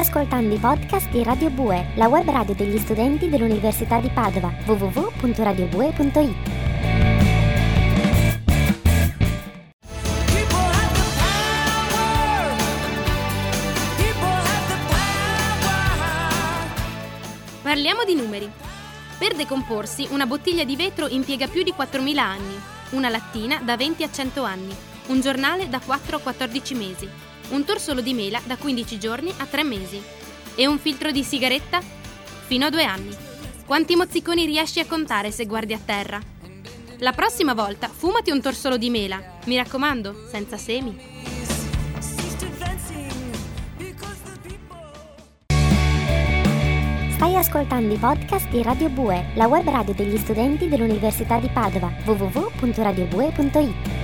ascoltando i podcast di Radio Bue, la web radio degli studenti dell'Università di Padova, www.radiobue.it. Parliamo di numeri. Per decomporsi, una bottiglia di vetro impiega più di 4.000 anni, una lattina da 20 a 100 anni, un giornale da 4 a 14 mesi, un torsolo di mela da 15 giorni a 3 mesi e un filtro di sigaretta fino a 2 anni. Quanti mozziconi riesci a contare se guardi a terra? La prossima volta fumati un torsolo di mela, mi raccomando, senza semi. Stai ascoltando i podcast di Radio Bue, la web radio degli studenti dell'Università di Padova, www.radiobue.it.